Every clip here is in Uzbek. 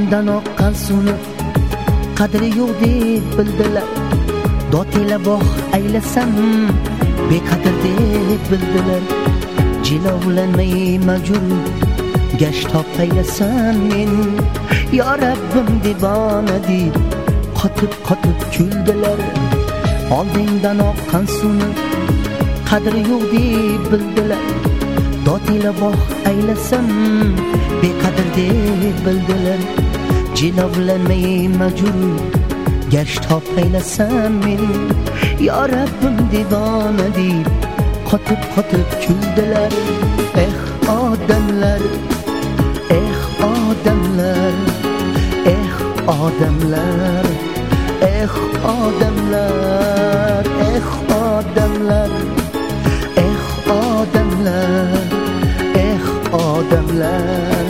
oldingdan oqqan suvni qadri yo'q deb bildilar. Dod ila bog' aylasam beqadr deb bildilar. Jilovlanmay majul gashtoq aylasam men, yo Rabbim divona deb qotib kuldilar. Oldingdan oqqan suvni qadri yo'q deb bildilar. Dod ila bog' aylasam beqadr deb bildilar. Jilovlanmay majul gashtoq aylasam men, yo Rabbim divona deb qotib kuldilar. Odamlar, odamlar, odamlar, odamlar, odamlar, odamlar, odamlar,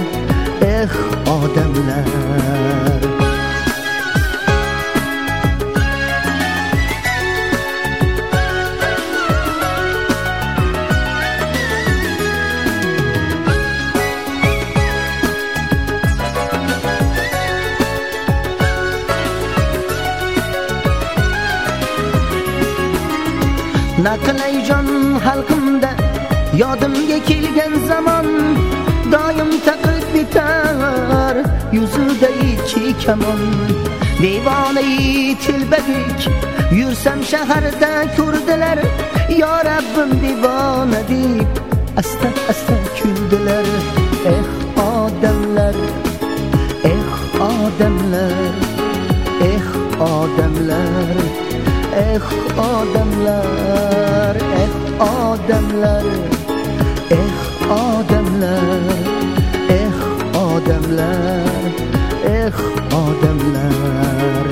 odamlar. Naqlay jon xalqimda yodimga kelgan zamon, doim taqib bitar yuzida ikki kamon. Devonai tilbadek yursam shaharda ko'rdilar, yo Rabbim divona deb asta kuldilar. Odamlar, odamlar, odamlar, odamlar, odamlar, odamlar, odamlar, odamlar.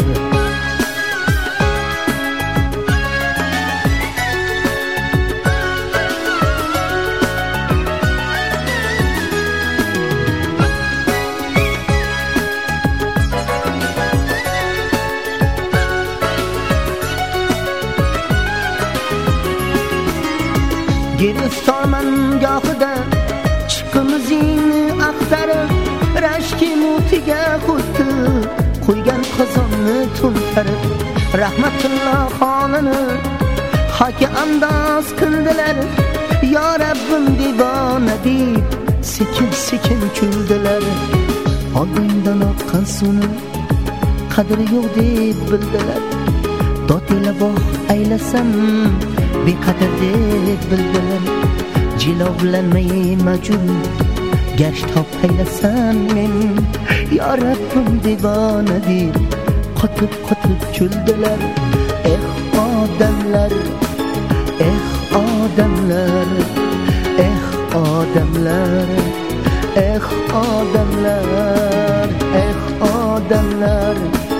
Giriftorman gohida chiqimizingni axtarib, rashki mutiga xuddi qo'ygan qozonni to'ntarib, Rahmatulloh xonini haki andoz qildilar, yo Rabbim divona deb sekin kuldilar. Oldingdan oqqan suvni qadri yo'q deb bildilar. Dod ila bog' aylasam beqadr deb bildilar. Jilovlanmay majul gashtoq aylasam men, yo Rabbim divona deb qotib kuldilar. Odamlar, odamlar, odamlar, odamlar, odamlar,